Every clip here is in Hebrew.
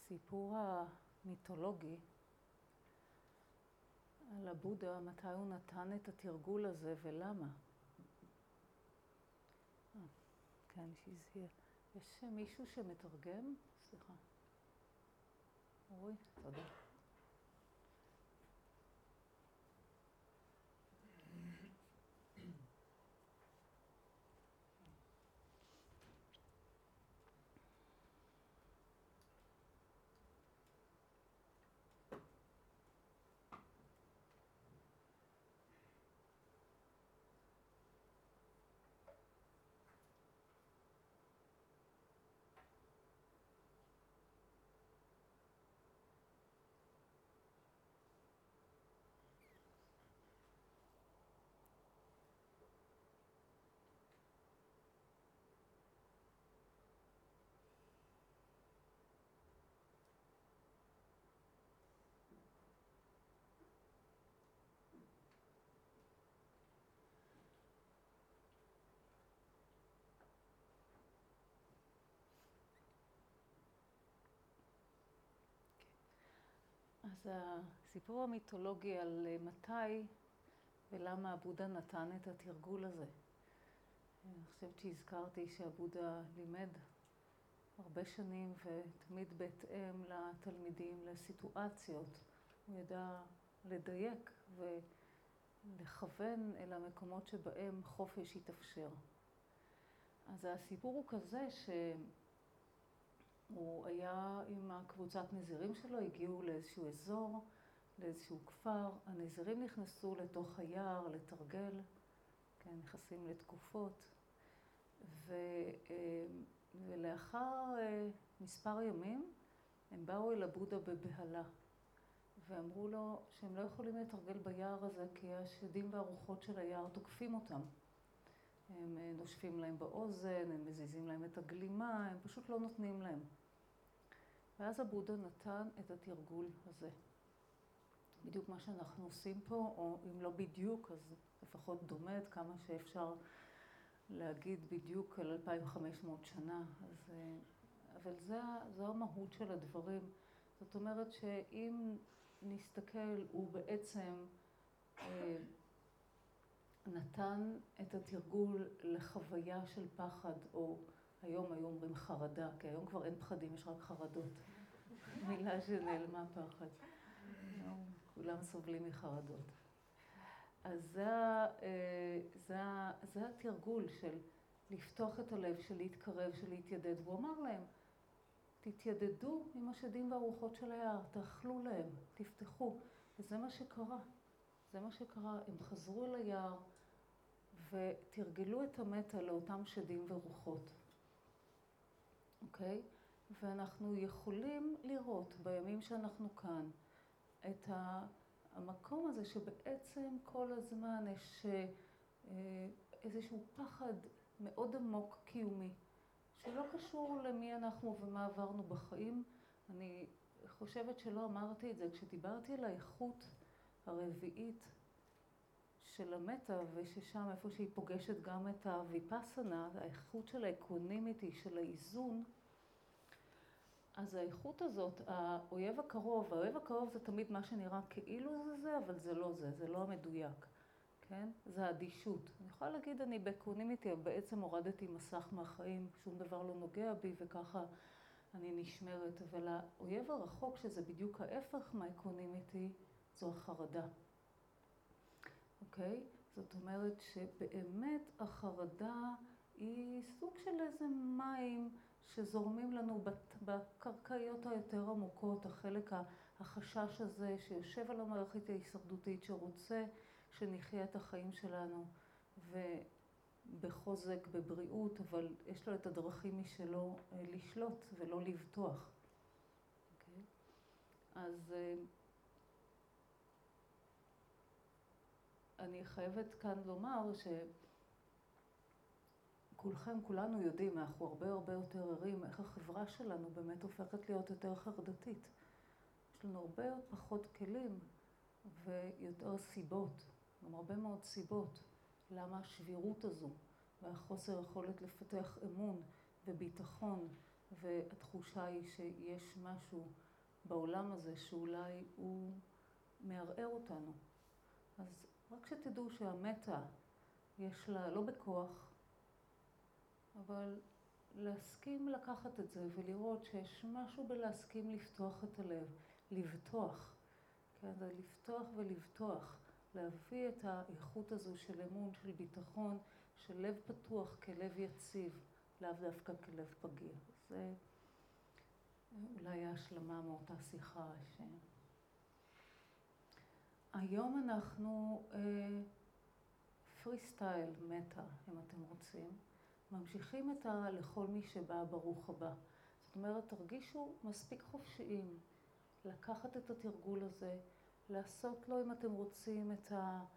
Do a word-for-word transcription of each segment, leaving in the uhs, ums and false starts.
הסיפור המיתולוגי על הבודה, מתי הוא נתן את התרגול הזה ולמה. אה, כן, she's here. יש מישהו שמתרגם? סליחה. אורי, תודה. אז הסיפור המיתולוגי על מתי ולמה הבודה נתן את התרגול הזה. אני חושבת שהזכרתי שהבודה לימד הרבה שנים ותמיד בהתאם לתלמידים, לסיטואציות. הוא ידע לדייק ולכוון אל המקומות שבהם חופש יתאפשר. אז הסיפור הוא כזה שהוא היה עם הקבוצת נזירים שלו, הגיעו לאיזשהו אזור, לאיזשהו כפר. הנזירים נכנסו לתוך היער לתרגל, כן, נכנסים לתקופות. ו... ולאחר מספר ימים הם באו אל הבודה בבהלה ואמרו לו שהם לא יכולים לתרגל ביער הזה כי השדים והרוחות של היער תוקפים אותם. הם נושפים להם באוזן, הם מזיזים להם את הגלימה, הם פשוט לא נותנים להם. ואז הבודה נתן את התרגול הזה. בדיוק מה שאנחנו עושים פה, או אם לא בדיוק, אז לפחות דומה עד כמה שאפשר להגיד בדיוק על אלפיים וחמש מאות שנה. אז, אבל זה, זו המהות של הדברים. זאת אומרת שאם נסתכל, הוא בעצם נתן את התרגול לחוויה של פחד, או היום היום אומרים חרדה, כי היום כבר אין פחדים, יש רק חרדות. מילה שנעלמה פחד. כולם סובלים מחרדות. אז זה, זה, זה התרגול של לפתוח את הלב, של להתקרב, של להתיידד. והוא אמר להם, תתיידדו עם השדים והרוחות של היער, תאכלו להם, תפתחו. וזה מה שקרה. זה מה שקרה. הם חזרו אל היער ותרגלו את המטה לאותם שדים ורוחות. אוקיי? ואנחנו יכולים לראות בימים שאנחנו כאן את המקום הזה שבעצם כל הזמן יש איזשהו פחד מאוד עמוק קיומי, שלא קשור למי אנחנו ומה עברנו בחיים. אני חושבת שלא אמרתי את זה כשדיברתי על האיכות הרביעית של המטה, וששם איפה שהיא פוגשת גם את הוויפאסנה, האיכות של האקונימיטי, של האיזון. אז האיכות הזאת, האויב הקרוב, האויב הקרוב זה תמיד מה שנראה כאילו זה זה, אבל זה לא זה, זה לא המדויק, כן? זה האדישות. אני יכולה להגיד, אני באקונימיטי, בעצם הורדתי מסך מהחיים, שום דבר לא נוגע בי וככה אני נשמרת, אבל האויב הרחוק, שזה בדיוק ההפך מהאקונימיטי, זו החרדה. אוקיי? זאת אומרת שבאמת החרדה היא סוג של איזה מים שזורמים לנו בקרקעיות היותר עמוקות, החלק החשש הזה שיושב על המערכת ההישרדותית שרוצה שנחיה את החיים שלנו ובחוזק, בבריאות, אבל יש לו את הדרכים משלו לשלוט ולא לבטוח. אוקיי? אז אני חייבת כאן לומר שכולכם, כולנו יודעים, אנחנו הרבה הרבה יותר ערים, איך החברה שלנו באמת הופכת להיות יותר חרדתית. יש לנו הרבה פחות כלים ויותר סיבות, גם הרבה מאוד סיבות, למה השבירות הזו והחוסר יכולת לפתח אמון וביטחון והתחושה היא שיש משהו בעולם הזה שאולי הוא מערער אותנו. אז רק שתדעו שהמטה יש לה, לא בכוח, אבל להסכים לקחת את זה ולראות שיש משהו בלהסכים לפתוח את הלב, לבטוח, כן? זה לפתוח ולבטוח, להביא את האיכות הזו של אמון, של ביטחון, של לב פתוח כלב יציב, לאו דווקא כלב פגיע. זה אולי ההשלמה מאותה שיחה. ש... היום אנחנו פרי סטייל מטה, אם אתם רוצים. ממשיכים את ה... לכל מי שבא ברוך הבא. זאת אומרת, תרגישו מספיק חופשיים לקחת את התרגול הזה, לעשות לו, אם אתם רוצים, את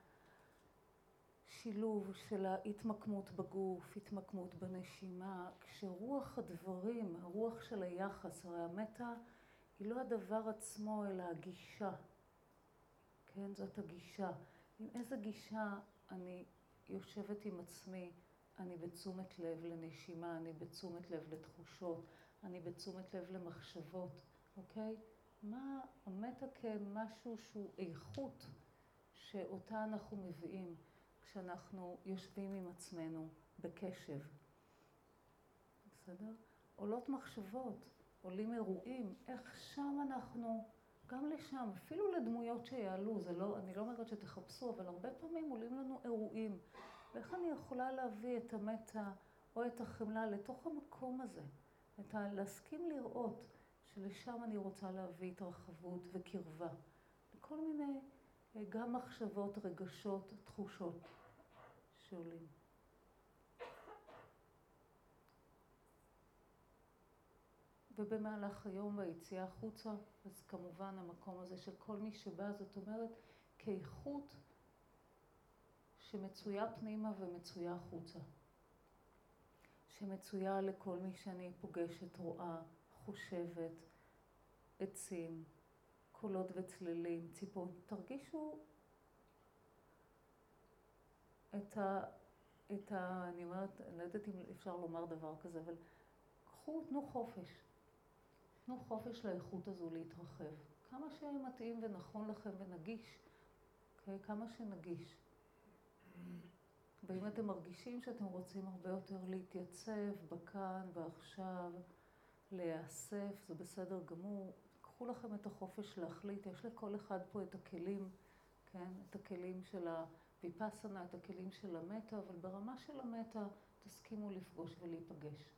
השילוב של ההתמקמות בגוף, התמקמות בנשימה, כשרוח הדברים, הרוח של היחס, הרי המטה היא לא הדבר עצמו, אלא הגישה. כן, זאת הגישה. עם איזה גישה אני יושבת עם עצמי, אני בתשומת לב לנשימה, אני בתשומת לב לתחושות, אני בתשומת לב למחשבות, אוקיי? מה המטה כמשהו שהוא איכות שאותה אנחנו מביאים כשאנחנו יושבים עם עצמנו בקשב. בסדר? עולות מחשבות, עולים אירועים, איך שם אנחנו, גם לשם, אפילו לדמויות שיעלו, זה לא, אני לא אומרת שתחפשו, אבל הרבה פעמים עולים לנו אירועים. ואיך אני יכולה להביא את המטה או את החמלה לתוך המקום הזה? את ה... להסכים לראות שלשם אני רוצה להביא התרחבות וקרבה. לכל מיני, גם מחשבות, רגשות, תחושות שעולים. ובמהלך היום והיציאה החוצה, אז כמובן המקום הזה של כל מי שבא, זאת אומרת, כאיכות שמצויה פנימה ומצויה החוצה. שמצויה לכל מי שאני פוגשת, רואה, חושבת, עצים, קולות וצלילים, ציפות. תרגישו את ה... את ה... אני אומרת, אני לא יודעת אם אפשר לומר דבר כזה, אבל קחו, תנו חופש. תנו חופש לאיכות הזו להתרחב. כמה שמתאים ונכון לכם ונגיש, okay? כמה שנגיש. ואם אתם מרגישים שאתם רוצים הרבה יותר להתייצב בכאן ועכשיו, להיאסף, זה בסדר גמור. קחו לכם את החופש להחליט. יש לכל אחד פה את הכלים, כן? את הכלים של הוויפאסנה, את הכלים של המטה, אבל ברמה של המטה תסכימו לפגוש ולהיפגש.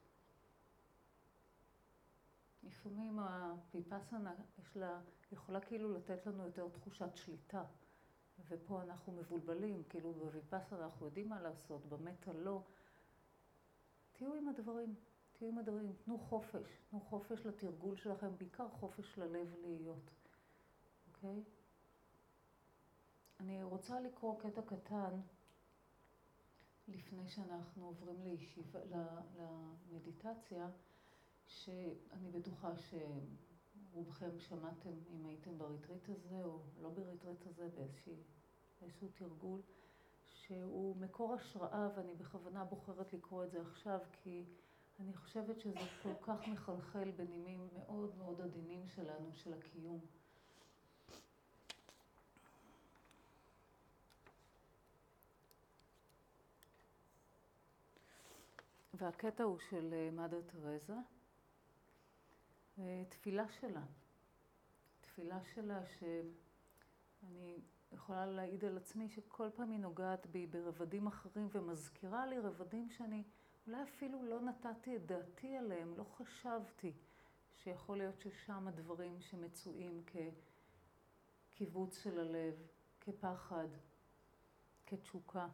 לפעמים הוויפאסנה יש לה, יכולה כאילו לתת לנו יותר תחושת שליטה. ופה אנחנו מבולבלים, כאילו בוויפאסנה אנחנו יודעים מה לעשות, במטה לא. תהיו עם הדברים, תהיו עם הדברים, תנו חופש, תנו חופש לתרגול שלכם, בעיקר חופש ללב להיות, אוקיי? אני רוצה לקרוא קטע קטן לפני שאנחנו עוברים לישיבה, למדיטציה, שאני בטוחה שרובכם שמעתם אם הייתם בריטריט הזה או לא בריטריט הזה, באיזשהו, באיזשהו תרגול, שהוא מקור השראה, ואני בכוונה בוחרת לקרוא את זה עכשיו, כי אני חושבת שזה כל כך מחלחל בנימים מאוד מאוד עדינים שלנו, של הקיום. והקטע הוא של מאדר תרזה, תפילה שלה. תפילה שלה שאני יכולה להעיד על עצמי שכל פעם היא נוגעת בי ברבדים אחרים ומזכירה לי רבדים שאני אולי אפילו לא נתתי את דעתי עליהם, לא חשבתי שיכול להיות ששם הדברים שמצויים כקיבוץ של הלב, כפחד, כתשוקה.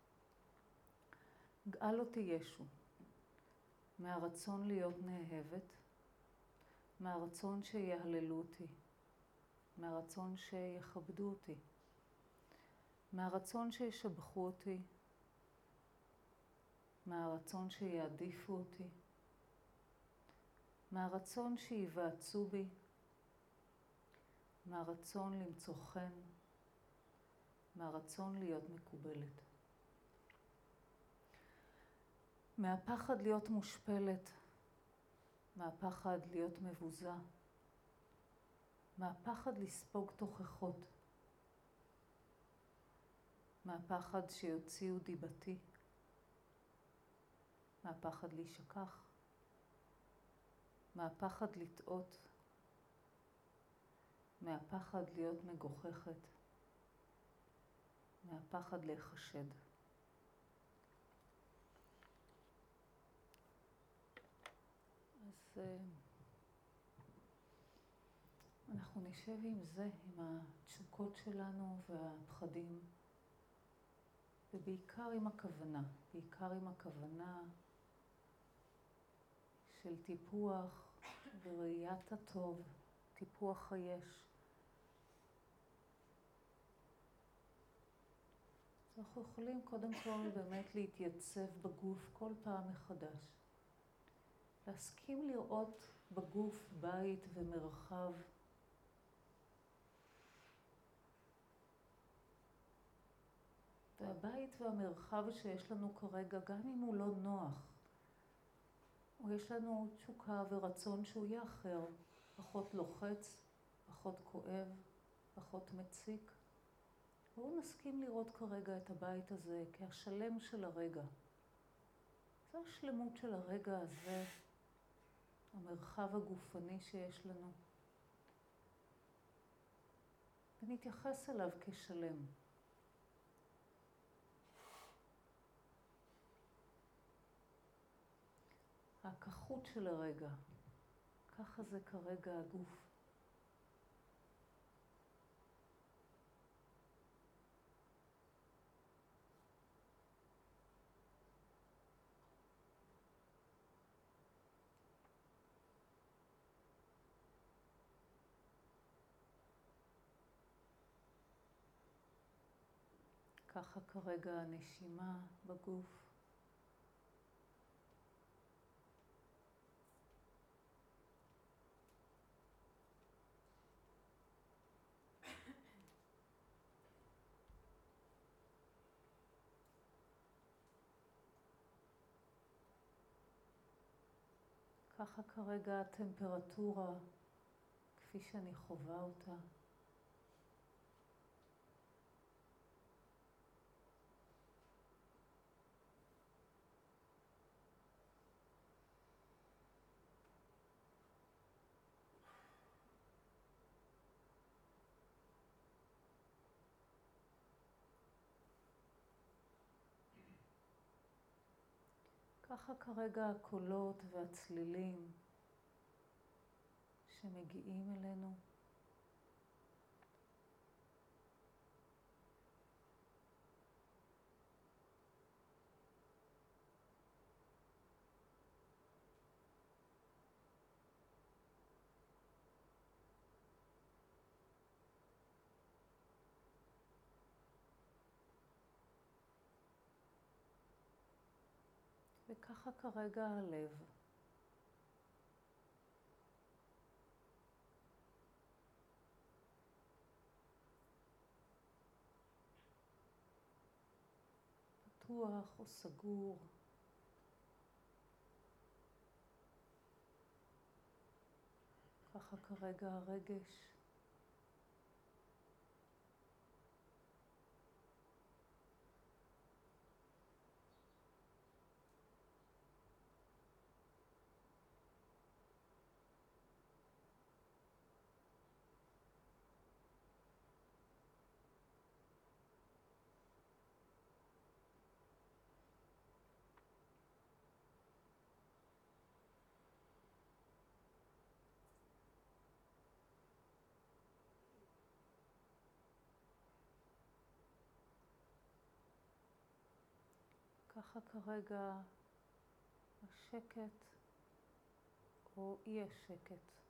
גאל אותי ישו מהרצון להיות נאהבת, מהרצון שיהללו אותי, מהרצון שיכבדו אותי, מהרצון שישבחו אותי, מהרצון שיעדיפו אותי, מהרצון שיבעצו בי, מהרצון למצוא חן, מהרצון להיות מקובלת. מהפחד להיות מושפלת מהפחד להיות מבוזה, מהפחד לספוג תוכחות, מהפחד שיוציאו דיבתי, מהפחד להישכח, מהפחד לטעות, מהפחד להיות מגוחכת, מהפחד להיחשד. אז אנחנו נשב עם זה, עם התשוקות שלנו והפחדים, ובעיקר עם הכוונה, בעיקר עם הכוונה של טיפוח וראיית הטוב, טיפוח היש. אז אנחנו יכולים קודם כל באמת להתייצב בגוף כל פעם מחדש. להסכים לראות בגוף בית ומרחב. והבית והמרחב שיש לנו כרגע, גם אם הוא לא נוח, או יש לנו תשוקה ורצון שהוא יהיה אחר, פחות לוחץ, פחות כואב, פחות מציק, בואו נסכים לראות כרגע את הבית הזה כהשלם של הרגע. זו השלמות של הרגע הזה, המרחב הגופני שיש לנו. ונתייחס אליו כשלם. הכחות של הרגע, ככה זה כרגע הגוף. ככה כרגע הנשימה בגוף. ככה כרגע הטמפרטורה, כפי שאני חווה אותה. ככה כרגע הקולות והצלילים שמגיעים אלינו. וככה כרגע הלב. פתוח או סגור. ככה כרגע הרגש. ככה כרגע השקט או אי השקט.